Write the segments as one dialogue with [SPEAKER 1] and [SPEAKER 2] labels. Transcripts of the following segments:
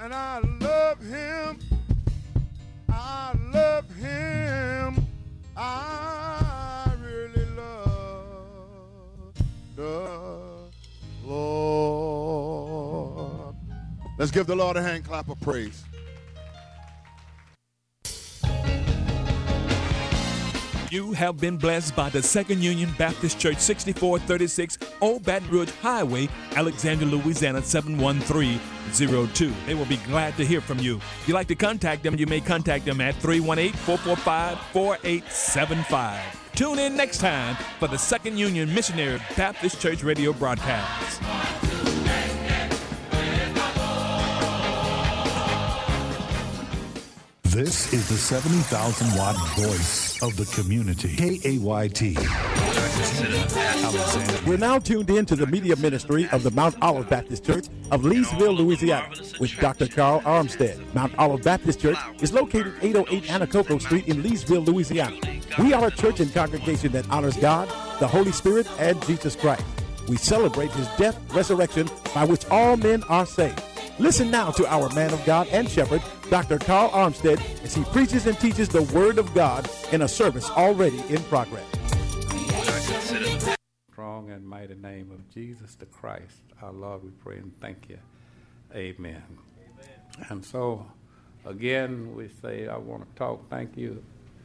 [SPEAKER 1] and I love him. I love him. I really love the Lord. Let's give the Lord a hand clap of praise.
[SPEAKER 2] You have been blessed by the Second Union Baptist Church, 6436 Old Baton Rouge Highway, Alexandria, Louisiana, 71302. They will be glad to hear from you. If you'd like to contact them, you may contact them at 318-445-4875. Tune in next time for the Second Union Missionary Baptist Church radio broadcast.
[SPEAKER 3] This is the 70,000-watt voice of the community. KAYT.
[SPEAKER 4] We're now tuned in to the media ministry of the Mount Olive Baptist Church of Leesville, Louisiana, with Dr. Carl Armstead. Mount Olive Baptist Church is located 808 Anacoco Street in Leesville, Louisiana. We are a church and congregation that honors God, the Holy Spirit, and Jesus Christ. We celebrate his death, resurrection, by which all men are saved. Listen now to our man of God and shepherd, Dr. Carl Armstead, as he preaches and teaches the Word of God in a service already in progress.
[SPEAKER 5] Strong and mighty name of Jesus the Christ, our Lord, we pray and thank you. Amen. And so, again, we say, I want to talk, thank you,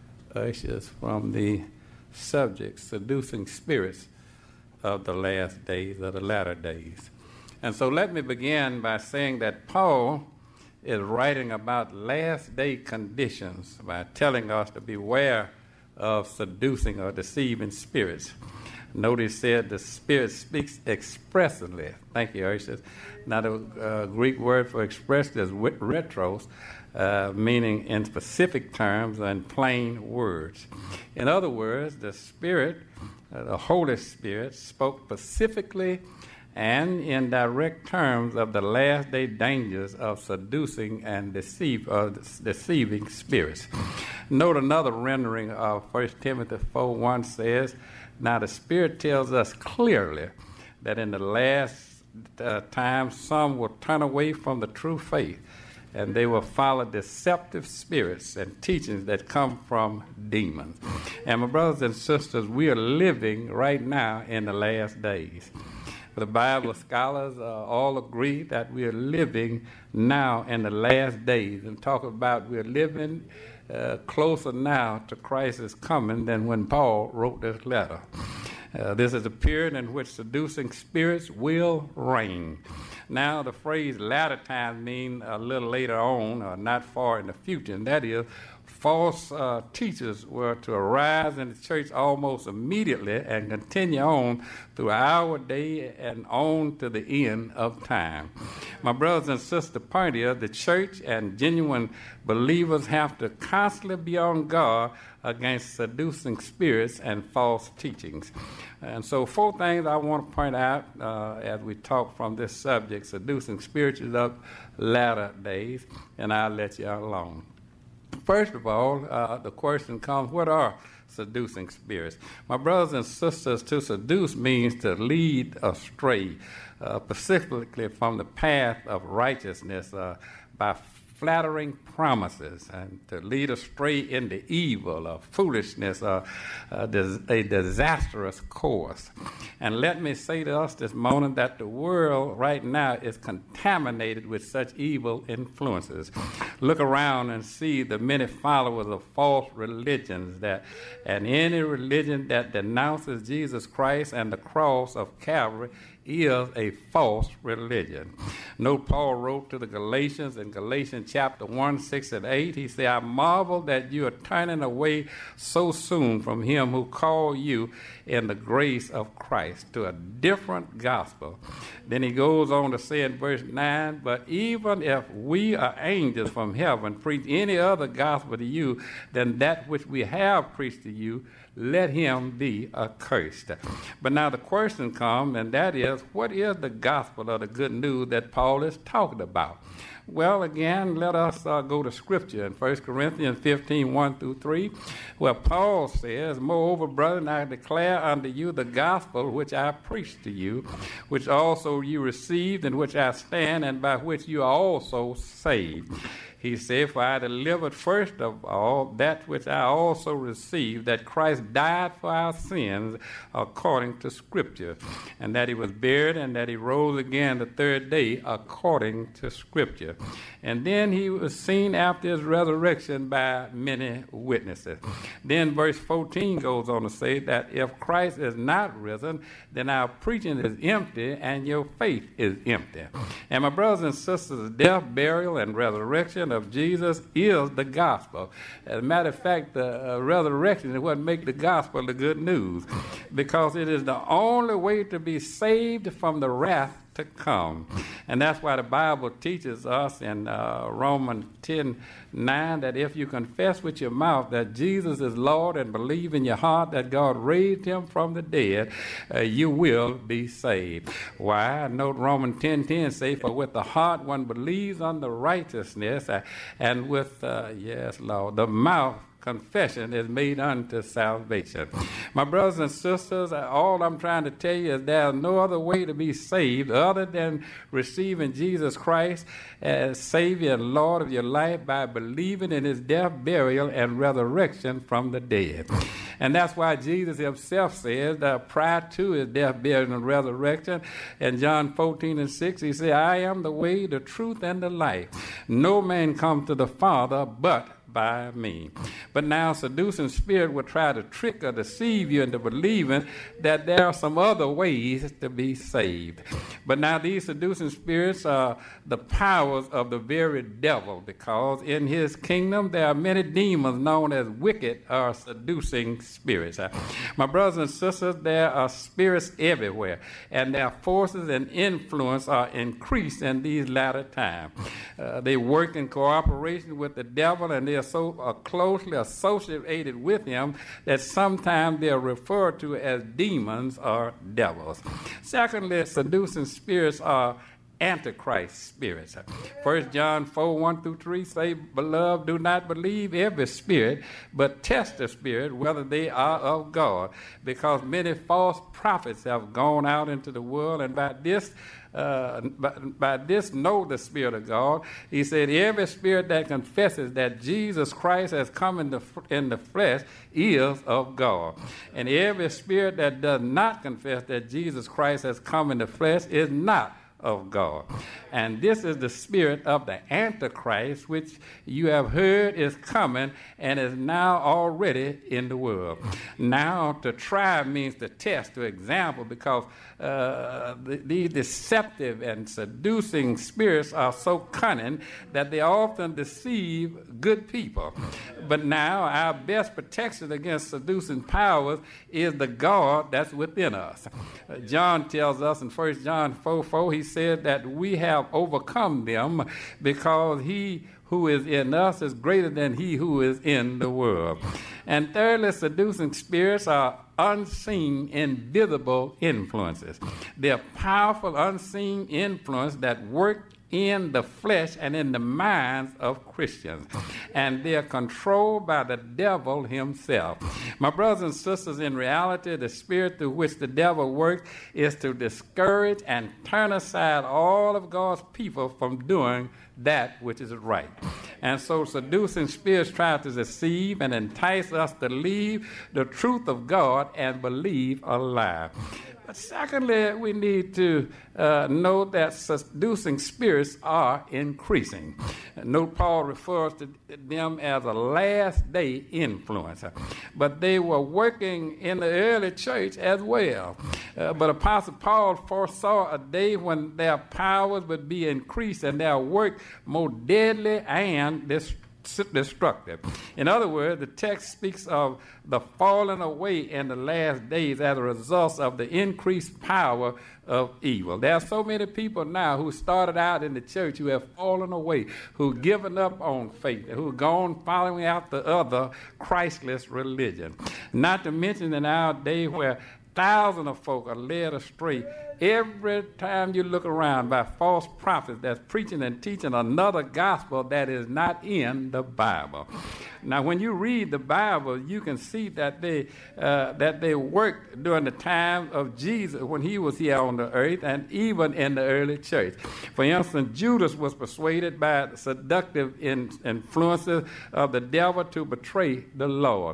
[SPEAKER 5] ushers, from the subject, seducing spirits of the last days, of the latter days. And so let me begin by saying that Paul is writing about last day conditions by telling us to beware of seducing or deceiving spirits. Notice said the Spirit speaks expressly. Thank you, Urshus. Now the Greek word for expressed is retros, meaning in specific terms and plain words. In other words, the Spirit, the Holy Spirit, spoke specifically and in direct terms of the last day dangers of seducing and deceiving spirits. Note another rendering of 1 Timothy 4:1 says, now the Spirit tells us clearly that in the last time some will turn away from the true faith, and they will follow deceptive spirits and teachings that come from demons. And my brothers and sisters, we are living right now in the last days. The Bible scholars all agree that we are living now in the last days, and talk about we're living closer now to Christ's coming than when Paul wrote this letter. This is a period in which seducing spirits will reign. Now, the phrase latter time means a little later on, or not far in the future, and that is false teachers were to arise in the church almost immediately and continue on through our day and on to the end of time. My brothers and sisters, the point is the church and genuine believers have to constantly be on guard against seducing spirits and false teachings. And so 4 things I want to point out as we talk from this subject, seducing spirits of latter days, and I'll let you alone. First of all, the question comes, what are seducing spirits? My brothers and sisters, to seduce means to lead astray, specifically from the path of righteousness by flattering promises, and to lead astray into evil or foolishness or a disastrous course. And let me say to us this morning that the world right now is contaminated with such evil influences. Look around and see the many followers of false religions and any religion that denounces Jesus Christ and the cross of Calvary is a false religion. Note Paul wrote to the Galatians in Galatians chapter 1, 6 and 8. He said, I marvel that you are turning away so soon from him who called you in the grace of Christ to a different gospel. Then he goes on to say in verse 9, but even if we are angels from heaven preach any other gospel to you than that which we have preached to you, let him be accursed. But now the question comes, and that is, what is the gospel of the good news that Paul is talking about? Well, again, let us go to Scripture in 1 Corinthians 15, 1 through 3, where Paul says, "Moreover, brethren, I declare unto you the gospel which I preached to you, which also you received, in which I stand, and by which you are also saved." He said, "For I delivered first of all that which I also received, that Christ died for our sins according to Scripture, and that he was buried, and that he rose again the third day according to Scripture. And then he was seen after his resurrection by many witnesses." Then verse 14 goes on to say that if Christ is not risen, then our preaching is empty and your faith is empty. And my brothers and sisters, death, burial, and resurrection of Jesus is the gospel. As a matter of fact, the resurrection is what makes the gospel the good news, because it is the only way to be saved from the wrath to come. And that's why the Bible teaches us in Romans 10:9 that if you confess with your mouth that Jesus is Lord and believe in your heart that God raised him from the dead, you will be saved. Why? Note Romans 10:10 say, "For with the heart one believes unto righteousness, and with the mouth confession is made unto salvation." My brothers and sisters, all I'm trying to tell you is there's no other way to be saved other than receiving Jesus Christ as Savior and Lord of your life by believing in his death, burial, and resurrection from the dead. And that's why Jesus himself says that prior to his death, burial, and resurrection, in John 14:6, he said, "I am the way, the truth, and the life. No man comes to the Father but by me." But now seducing spirit will try to trick or deceive you into believing that there are some other ways to be saved. But now these seducing spirits are the powers of the very devil, because in his kingdom there are many demons known as wicked or seducing spirits. My brothers and sisters, there are spirits everywhere, and their forces and influence are increased in these latter times. They work in cooperation with the devil, and they are so closely associated with him that sometimes they are referred to as demons or devils. Secondly, seducing spirits are Antichrist spirits. 1 John 4:1 through 3 say, "Beloved, do not believe every spirit, but test the spirit whether they are of God, because many false prophets have gone out into the world, and by this know the Spirit of God." He said, "Every spirit that confesses that Jesus Christ has come in the flesh is of God. And every spirit that does not confess that Jesus Christ has come in the flesh is not of God. And this is the spirit of the Antichrist, which you have heard is coming and is now already in the world." Now, to try means to test, to example, because these deceptive and seducing spirits are so cunning that they often deceive good people. But now, our best protection against seducing powers is the God that's within us. John tells us in 1 John 4:4, he said that we have overcome them because he who is in us is greater than he who is in the world. And thirdly, seducing spirits are unseen, invisible influences. They're powerful, unseen influence that work in the flesh and in the minds of Christians. And they're controlled by the devil himself. My brothers and sisters, in reality, the spirit through which the devil works is to discourage and turn aside all of God's people from doing that which is right. And so seducing spirits try to deceive and entice us to leave the truth of God and believe a lie. But secondly, we need to know that seducing spirits are increasing. Note Paul refers to them as a last day influence. But they were working in the early church as well. But Apostle Paul foresaw a day when their powers would be increased and their work more deadly and destructive. In other words, the text speaks of the falling away in the last days as a result of the increased power of evil. There are so many people now who started out in the church who have fallen away, who've given up on faith, who've gone following out the other Christless religion. Not to mention in our day where thousands of folk are led astray every time you look around by false prophets that's preaching and teaching another gospel that is not in the Bible. Now, when you read the Bible, you can see that they worked during the time of Jesus when he was here on the earth, and even in the early church. For instance, Judas was persuaded by the seductive influences of the devil to betray the Lord.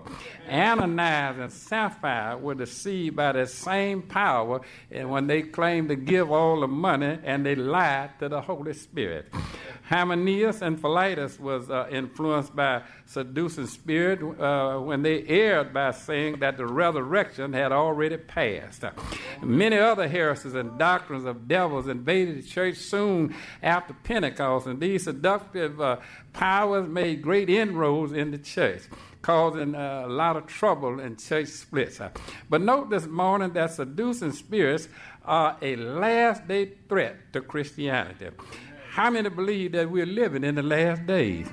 [SPEAKER 5] Ananias and Sapphira were deceived by the same power, and when they claimed to give all the money, and they lied to the Holy Spirit. Hymenaeus and Philetus was influenced by seducing spirit when they erred by saying that the resurrection had already passed. Many other heresies and doctrines of devils invaded the church soon after Pentecost, and these seductive powers made great inroads in the church, causing a lot of trouble in church splits. But note this morning that seducing spirits are a last-day threat to Christianity. How many believe that we're living in the last days?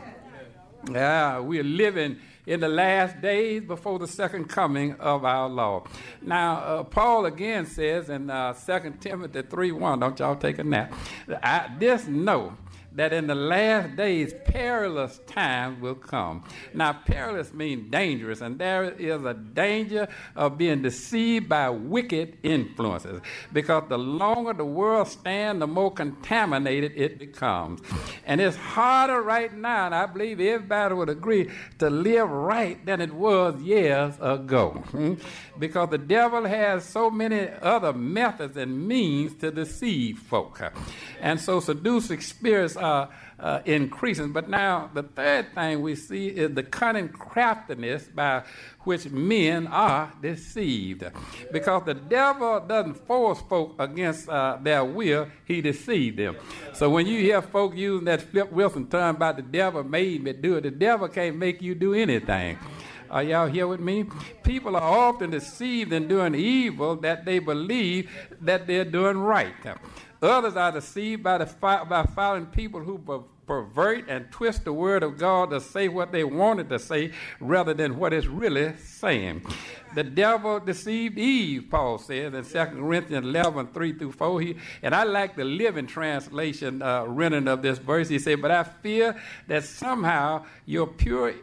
[SPEAKER 5] Yeah, we're living in the last days before the second coming of our Lord. Now, Paul again says in 2 Timothy 3:1, don't y'all take a nap, this know that in the last days perilous times will come. Now, perilous means dangerous, and there is a danger of being deceived by wicked influences, because the longer the world stands, the more contaminated it becomes. And it's harder right now, and I believe everybody would agree, to live right than it was years ago. Because the devil has so many other methods and means to deceive folk. And so seducing spirits are increasing. But now the third thing we see is the cunning craftiness by which men are deceived. Because the devil doesn't force folk against their will, he deceived them. So when you hear folk using that Flip Wilson term about the devil made me do it, the devil can't make you do anything. Are y'all here with me? People are often deceived in doing evil that they believe that they're doing right. Others are deceived by following people who pervert and twist the word of God to say what they wanted to say rather than what it's really saying. The devil deceived Eve, Paul says in 2 Corinthians 11:3-4. And I like the Living Translation rendering of this verse. He said, but I fear that somehow your pure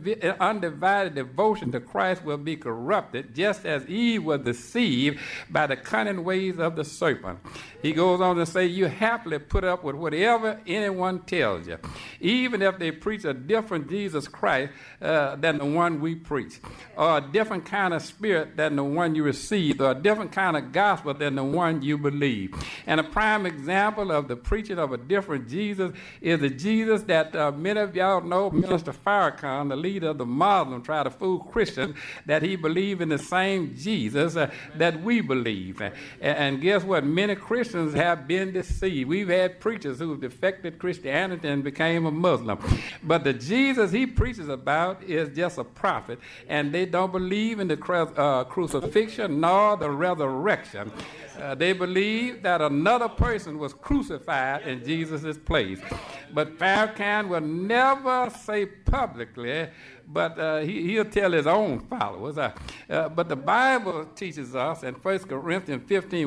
[SPEAKER 5] undivided devotion to Christ will be corrupted, just as Eve was deceived by the cunning ways of the serpent. He goes on to say, you happily put up with whatever anyone tells you, even if they preach a different Jesus Christ than the one we preach, or a different kind of spirit than the one you received, or a different kind of gospel than the one you believe. And a prime example of the preaching of a different Jesus is the Jesus that many of y'all know, Minister Farrakhan, the leader of the Muslims, tried to fool Christians that he believed in the same Jesus that we believe. And guess what? Many Christians have been deceived. We've had preachers who defected Christianity and became a Muslim. But the Jesus he preaches about is just a prophet, and they don't believe in the crucifixion nor the resurrection. They believe that another person was crucified in Jesus' place. But Farrakhan will never say publicly, but he'll tell his own followers. But the Bible teaches us in 1 Corinthians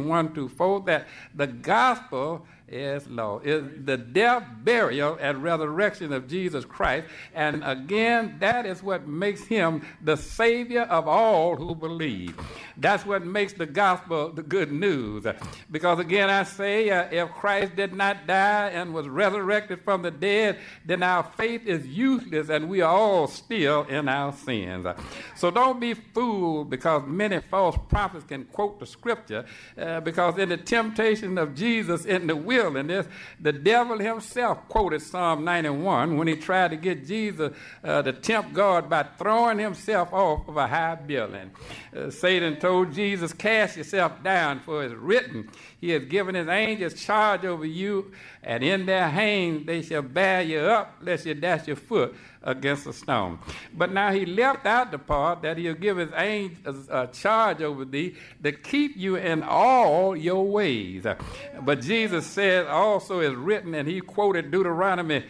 [SPEAKER 5] 15:1-4 that the gospel is the death, burial, and resurrection of Jesus Christ. And again, that is what makes him the Savior of all who believe. That's what makes the gospel the good news. Because again, I say, if Christ did not die and was resurrected from the dead, then our faith is useless and we are all still in our sins. So don't be fooled because many false prophets can quote the scripture, because in the temptation of Jesus in the wilderness, the devil himself quoted Psalm 91 when he tried to get Jesus to tempt God by throwing himself off of a high building. Satan told Jesus, cast yourself down, for it is written, he has given his angels charge over you, and in their hands they shall bear you up, lest you dash your foot against a stone. But now he left out the part that he'll give his angels charge over thee to keep you in all your ways. But Jesus said also is written, and he quoted Deuteronomy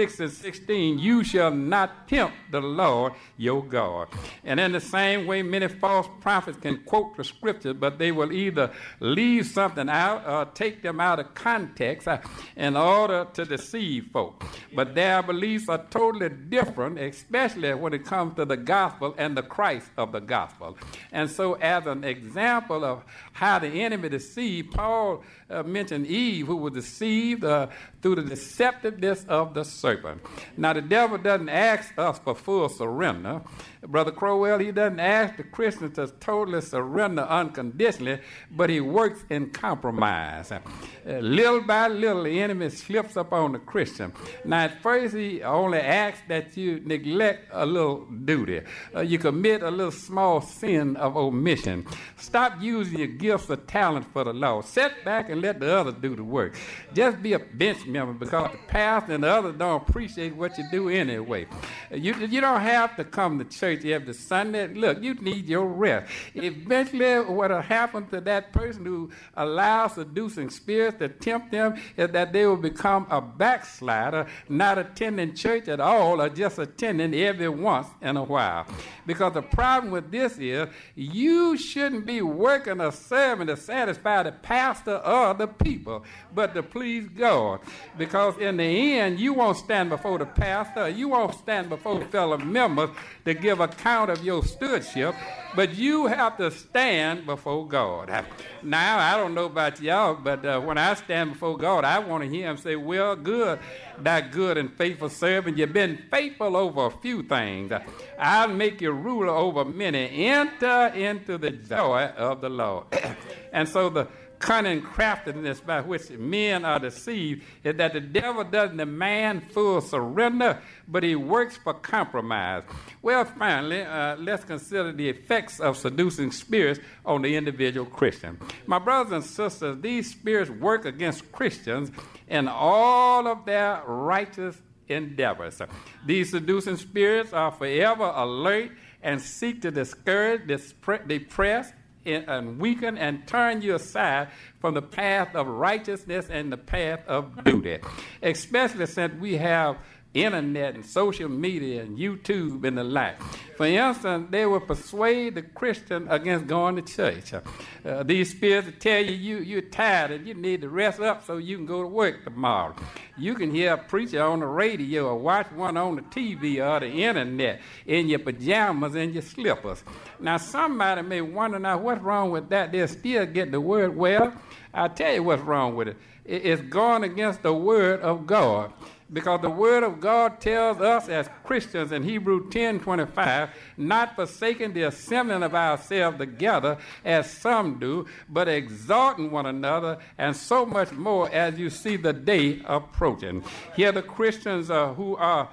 [SPEAKER 5] 6:16, you shall not tempt the Lord your God. And in the same way, many false prophets can quote the scripture, but they will either leave something out or take them out of context in order to deceive folk. But their beliefs are totally different, especially when it comes to the gospel and the Christ of the gospel. And so as an example of how the enemy deceived, Paul mentioned Eve, who was deceived through the deceptiveness of the serpent. Now, the devil doesn't ask us for full surrender. Brother Crowell, he doesn't ask the Christians to totally surrender unconditionally, but he works in compromise. Little by little, the enemy slips up on the Christian. Now, at first, he only asks that you neglect a little duty. You commit a little small sin of omission. Stop using your gifts or talent for the Lord. Sit back and let the others do the work. Just be a bench member because the pastor and the others don't appreciate what you do anyway. You don't have to come to church every Sunday. Look, you need your rest. Eventually, what will happen to that person who allows seducing spirits to tempt them is that they will become a backslider, not attending church at all or just attending every once in a while. Because the problem with this is you shouldn't be working or serving to satisfy the pastor or the people, but to please God. Because in the end, you won't stand before the pastor, you won't stand before fellow members to give account of your stewardship, but you have to stand before God. Now, I don't know about y'all, but when I stand before God, I want to hear him say, well, good, thy good and faithful servant. You've been faithful over a few things. I'll make you ruler over many. Enter into the joy of the Lord. And so the cunning craftiness by which men are deceived is that the devil doesn't demand full surrender, but he works for compromise. Well, finally, let's consider the effects of seducing spirits on the individual Christian. My brothers and sisters, these spirits work against Christians in all of their righteous endeavors. These seducing spirits are forever alert and seek to discourage, depress, and weaken and turn you aside from the path of righteousness and the path of duty, especially since we have internet and social media and YouTube and the like. For instance, they will persuade the Christian against going to church. These spirits will tell you you're tired and you need to rest up so you can go to work tomorrow. You can hear a preacher on the radio or watch one on the TV or the internet in your pajamas and your slippers. Now, somebody may wonder, now, what's wrong with that? They'll still get the word. Well, I'll tell you what's wrong with it. It's going against the word of God. Because the word of God tells us as Christians in Hebrews 10:25, not forsaking the assembling of ourselves together as some do, but exhorting one another, and so much more as you see the day approaching. Here the Christians who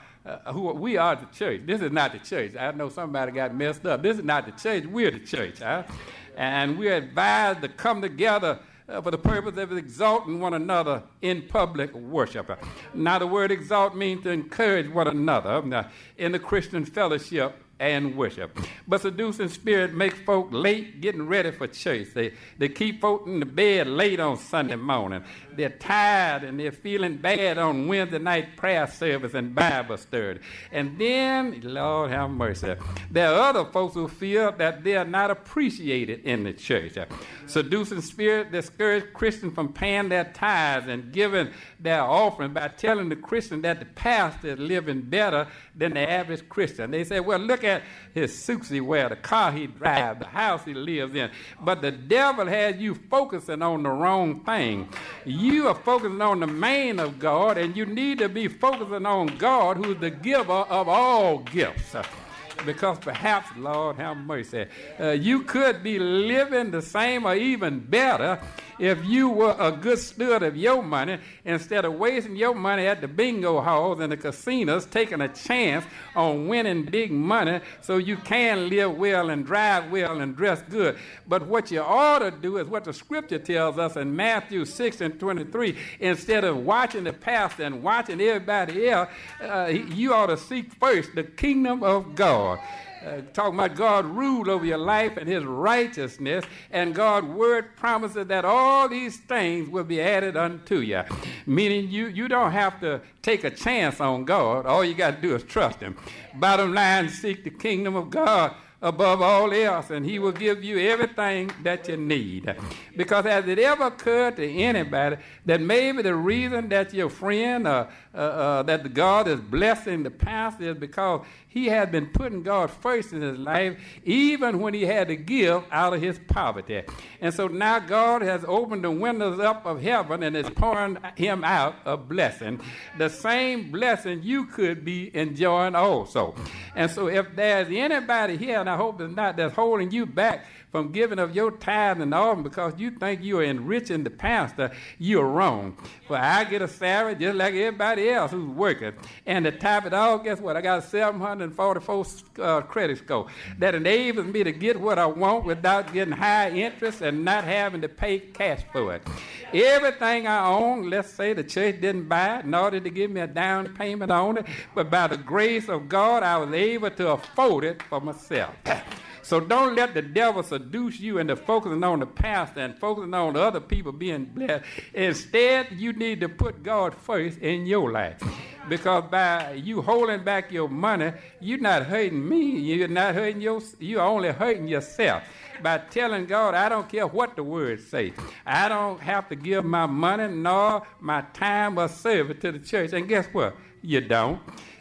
[SPEAKER 5] we are the church. This is not the church. I know somebody got messed up. This is not the church. We're the church. And we're advised to come together for the purpose of exalting one another in public worship. Now, the word exalt means to encourage one another in the Christian fellowship and worship. But seducing spirit make folk late getting ready for church. They keep folk in the bed late on Sunday morning. They're tired and they're feeling bad on Wednesday night prayer service and Bible study. And then, Lord have mercy, there are other folks who feel that they are not appreciated in the church. Seducing spirit discourage Christians from paying their tithes and giving their offering by telling the Christian that the pastor is living better than the average Christian. They say, well, look at his suits he wears, the car he drives, the house he lives in. But the devil has you focusing on the wrong thing. You are focusing on the man of God, and you need to be focusing on God, who is the giver of all gifts. Because perhaps, Lord have mercy, you could be living the same or even better If you were a good steward of your money, instead of wasting your money at the bingo halls and the casinos, taking a chance on winning big money so you can live well and drive well and dress good. But what you ought to do is what the scripture tells us in Matthew 6:23. Instead of watching the pastor and watching everybody else, you ought to seek first the kingdom of God. Talking about God rule over your life and his righteousness, and God's word promises that all these things will be added unto you. Meaning you don't have to take a chance on God. All you got to do is trust him. Bottom line, seek the kingdom of God above all else, and he will give you everything that you need. Because has it ever occurred to anybody that maybe the reason that your friend that God is blessing the pastor is because he had been putting God first in his life, even when he had to give out of his poverty. And so now God has opened the windows up of heaven and is pouring him out a blessing, the same blessing you could be enjoying also. And so if there's anybody here, and I hope it's not, that's holding you back from giving of your tithe and offering because you think you are enriching the pastor, you're wrong. For I get a salary just like everybody else who's working. And to top it all, guess what? I got a 744 credit score that enables me to get what I want without getting high interest and not having to pay cash for it. Everything I own, let's say the church didn't buy it in order to give me a down payment on it, but by the grace of God, I was able to afford it for myself. So don't let the devil seduce you into focusing on the pastor and focusing on other people being blessed. Instead, you need to put God first in your life. Because by you holding back your money, you're not hurting me. You're not hurting you're only hurting yourself. By telling God, I don't care what the words say. I don't have to give my money nor my time or service to the church. And guess what? You don't.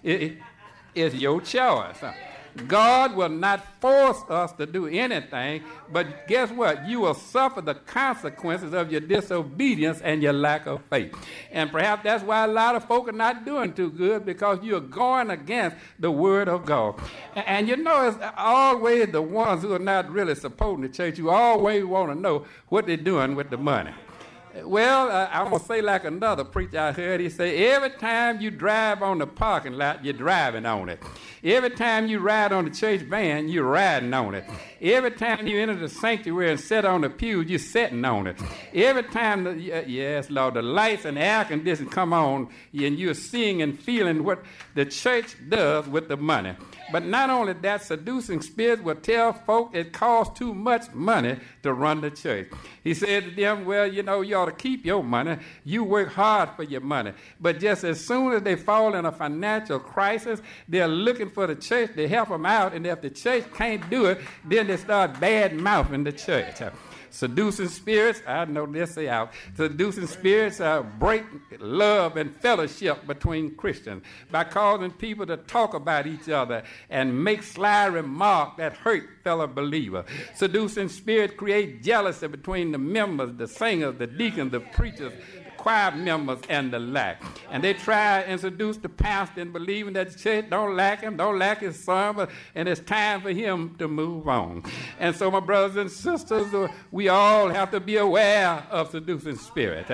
[SPEAKER 5] It's your choice. God will not force us to do anything, but guess what? You will suffer the consequences of your disobedience and your lack of faith. And perhaps that's why a lot of folk are not doing too good, because you're going against the word of God. And you know, it's always the ones who are not really supporting the church. You always want to know what they're doing with the money. Well, I'm going to say like another preacher I heard, he say, every time you drive on the parking lot, you're driving on it. Every time you ride on the church van, you're riding on it. Every time you enter the sanctuary and sit on the pew, you're sitting on it. Every time, yes, Lord, the lights and the air conditioning come on, and you're seeing and feeling what the church does with the money. But not only that, seducing spirits will tell folk it costs too much money to run the church. He said to them, well, you know, you ought to keep your money. You work hard for your money. But just as soon as they fall in a financial crisis, they're looking for the church to help them out. And if the church can't do it, then they start bad-mouthing the church. Seducing spirits, I know this say out. Seducing spirits break love and fellowship between Christians by causing people to talk about each other and make sly remarks that hurt fellow believers. Seducing spirits create jealousy between the members, the singers, the deacons, the preachers, choir members, and the like. And they try and seduce the pastor in believing that the church don't like him, don't like his sermon, and it's time for him to move on. And so, my brothers and sisters, we all have to be aware of seducing spirits.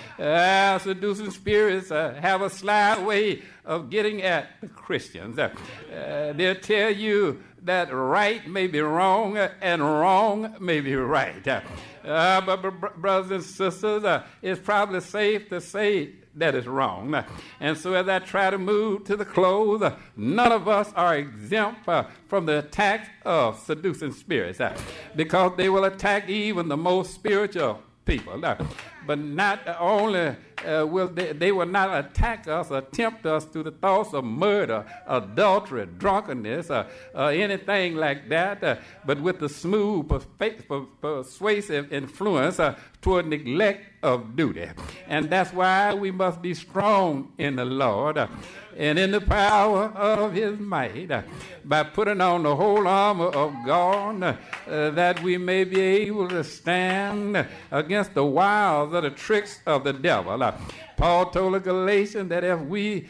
[SPEAKER 5] Seducing spirits have a sly way of getting at the Christians. They'll tell you that right may be wrong and wrong may be right. But brothers and sisters, it's probably safe to say that it's wrong. And so as I try to move to the close, none of us are exempt from the attack of seducing spirits, because they will attack even the most spiritual people. But not only will they will not attack us or tempt us through the thoughts of murder, adultery, drunkenness, anything like that, but with the smooth, persuasive influence toward neglect of duty. And that's why we must be strong in the Lord and in the power of his might, by putting on the whole armor of God, that we may be able to stand against the wiles of the tricks of the devil. Paul told the Galatians that if we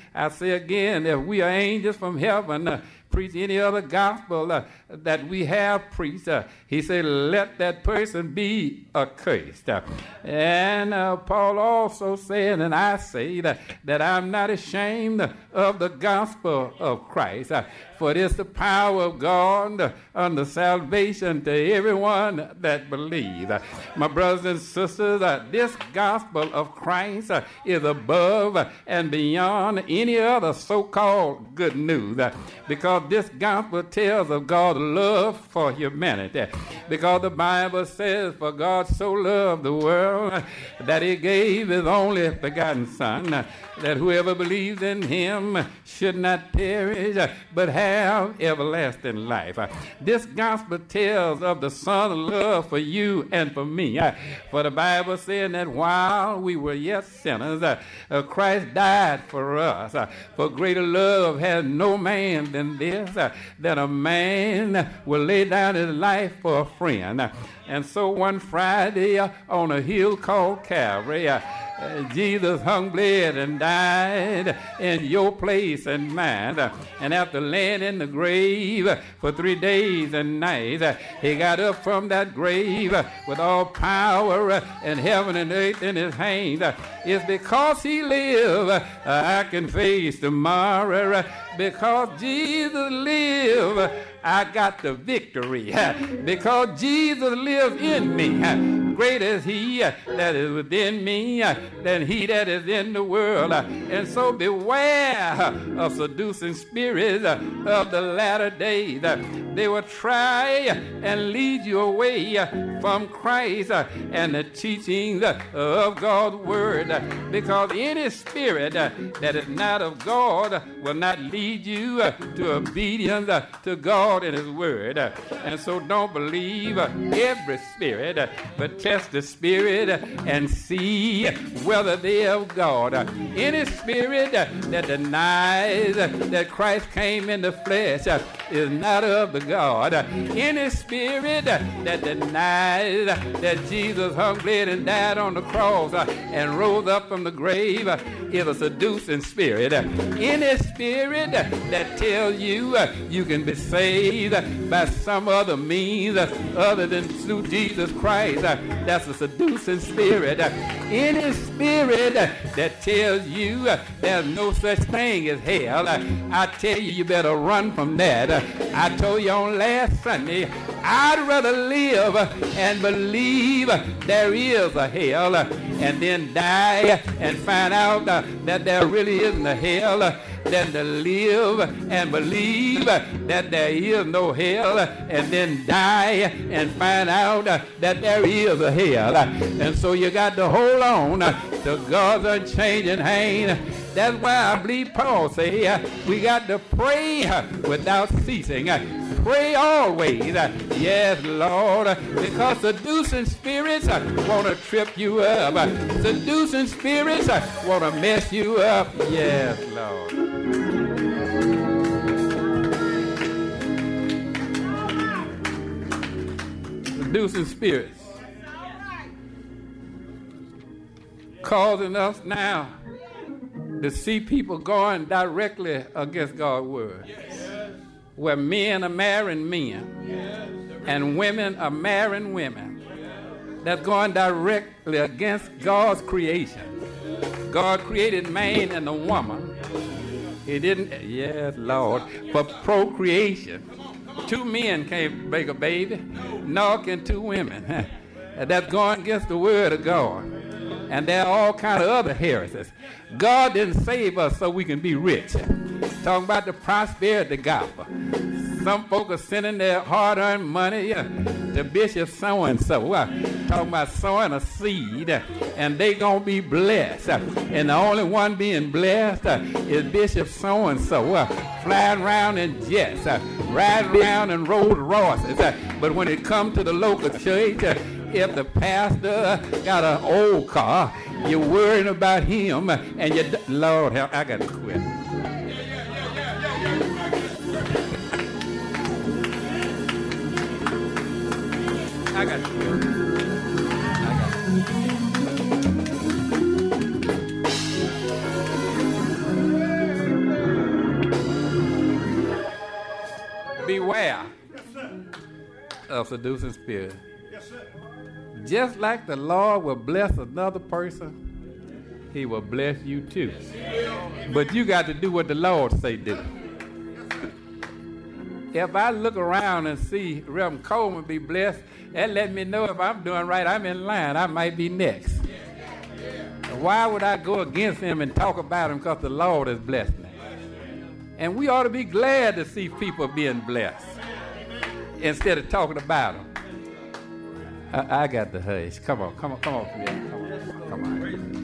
[SPEAKER 5] are angels from heaven, preach any other gospel that we have preached, he said, let that person be accursed. And Paul also said, and I say that I'm not ashamed of the gospel of Christ, for it is the power of God unto salvation to everyone that believes. My brothers and sisters, this gospel of Christ is above and beyond any other so-called good news, because this gospel tells of God's love for humanity, because the Bible says, for God so loved the world that he gave his only begotten Son, that whoever believes in him should not perish but have everlasting life. This gospel tells of the Son's love for you and for me. For the Bible said that while we were yet sinners, Christ died for us. For greater love has no man than this, that a man will lay down his life for a friend. And so one Friday on a hill called Calvary, Jesus hung, bled, and died in your place and mine. And after laying in the grave for 3 days and nights, he got up from that grave with all power in heaven and earth in his hands. It's because he lived, I can face tomorrow. Because Jesus lived, I got the victory. Because Jesus lives in me. Greater is he that is within me than he that is in the world. And so beware of seducing spirits of the latter days. They will try and lead you away from Christ and the teachings of God's word. Because any spirit that is not of God will not lead you to obedience to God and his word. And so don't believe every spirit, but test the spirit and see whether they are of God. Any spirit that denies that Christ came in the flesh is not of the God. Any spirit that denies that Jesus hung, bled, and died on the cross and rose up from the grave is a seducing spirit. Any spirit that tells you you can be saved by some other means other than through Jesus Christ, that's a seducing spirit. Any spirit that tells you there's no such thing as hell, I tell you, you better run from that. I told you on last Sunday, I'd rather live and believe there is a hell and then die and find out that there really isn't a hell than to live and believe that there is no hell and then die and find out that there is a hell. And so you got to hold on to God's unchanging hand. That's why I believe Paul say we got to pray without ceasing. Pray always. Yes, Lord, because seducing spirits want to trip you up. Seducing spirits want to mess you up. Yes, Lord. Seducing spirits causing us now to see people going directly against God's word. Where men are marrying men and women are marrying women. That's going directly against God's creation. God created man and a woman. He didn't, yes, Lord, for procreation. 2 men can't make a baby, nor can 2 women. That's going against the word of God. And there are all kind of other heresies. God didn't save us so we can be rich. Talking about the prosperity gospel. Some folk are sending their hard-earned money to Bishop so-and-so. Talking about sowing a seed, and they going to be blessed. And the only one being blessed is Bishop so-and-so, flying around in jets, riding around in Rolls Royces. But when it comes to the local church, if the pastor got an old car, you're worrying about him, and you, Lord help, I got to quit. I got to quit. beware of seducing spirits. Just like the Lord will bless another person, he will bless you too. But you got to do what the Lord say do. If I look around and see Reverend Coleman be blessed, that let me know if I'm doing right, I'm in line. I might be next. Why would I go against him and talk about him? Because the Lord has blessed me. And we ought to be glad to see people being blessed instead of talking about them. I got the hush. Come on. Come on.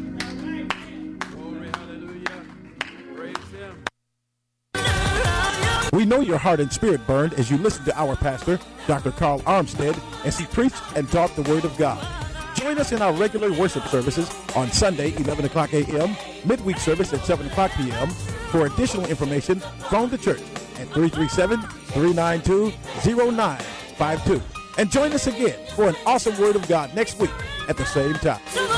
[SPEAKER 4] We know your heart and spirit burned as you listen to our pastor, Dr. Carl Armstead, as he preached and taught the Word of God. Join us in our regular worship services on Sunday, 11 o'clock a.m., midweek service at 7 o'clock p.m. For additional information, phone the church at 337-392-0952. And join us again for an awesome Word of God next week at the same time.